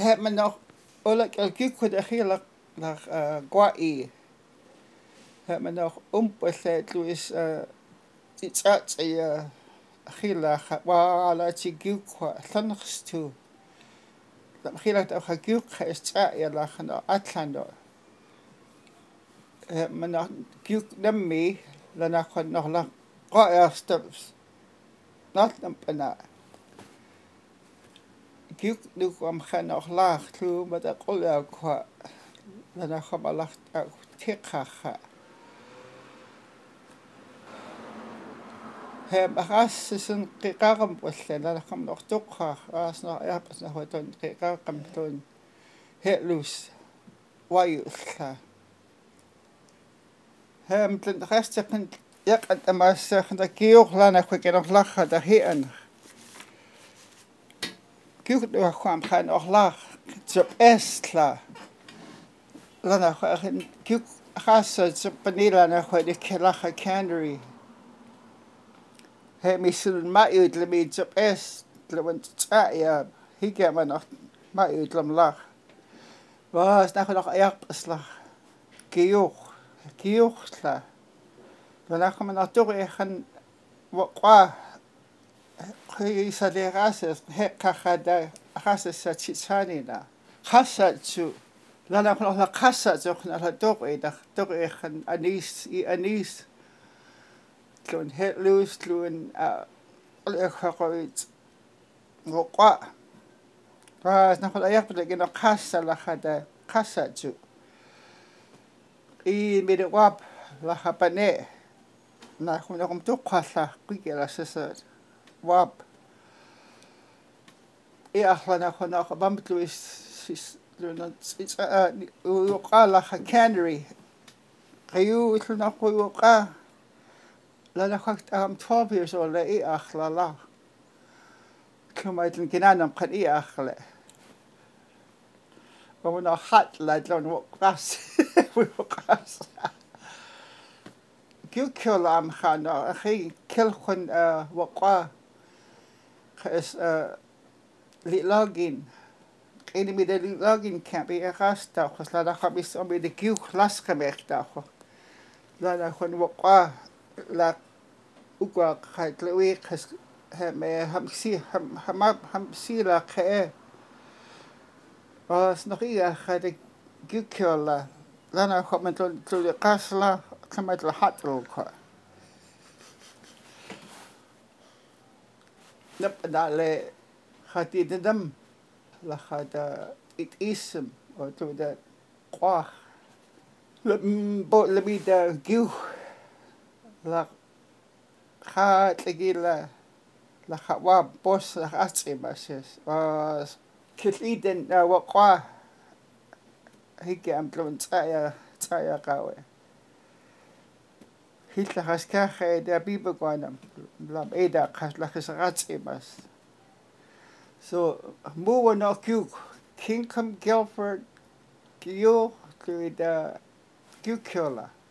heb me nog oorlijk al kijk de hele naar Guai. Heb me nog ompaslet Louis iets uit hele wala chigukwa sanigstu. Dat hele dat guguk is ja lag naar Atlanta. Heb me nog guk nem mee dan nog lang Guai steps. Not een guk nu kwam gaan nog laag toe met de kolle kwa dan kwam al laag tikhacha. Heb gas is een kikakam posle dan kwam nog tukha as nog pas nog wat een kikakam toen het loes wayusla. Hem ten rest punt ja en maar zeggen dat keer lana kwik nog lachen daar heen. Kuk nu kwam gaan nog laag zo estla. Lana kuk gas zo panela na kwik de kelacha cannery. He misun ma'ud le mi op le want ja higa man noch ma'ud lam lach. Was nach noch erpslag. Geochla. Danach man noch durchen wa isa de rases he kachada rases chitsanina. Khasatsu. Lana noch la khasatsu na durchen anis toen het loos toen alle gehoord wat was nog wel erg betekent nog kassa la hada kassa tu met de wap la hapane na gewoon nog om te kassa kikela sesat wap la nog bambtu is it's la cannery kayu is nog goed La khakt 12 years old la akhla la kama tin kinanam khan akhla wa na hat la don was was kil am khana akhi kil khun waqa khas li login in mi de login camp e rasta khos la khabis om de kil khlas khamek ta kho la khun waqa la ukwa khaitlewi khas me hamsi la khe was nog khade gukyola lana khament to de kasla khamat la hatro kha nap dale khati dedam la khada it ism or to the qua le mi da gu la khatlegila la khawa bos la atsebases was kiliden waqwa hike am tlon tsaya kawe hitla haska der bibelganam lam eda khasla khasatsebas so mo no kuk Kingham Guilford Gio to the Gukula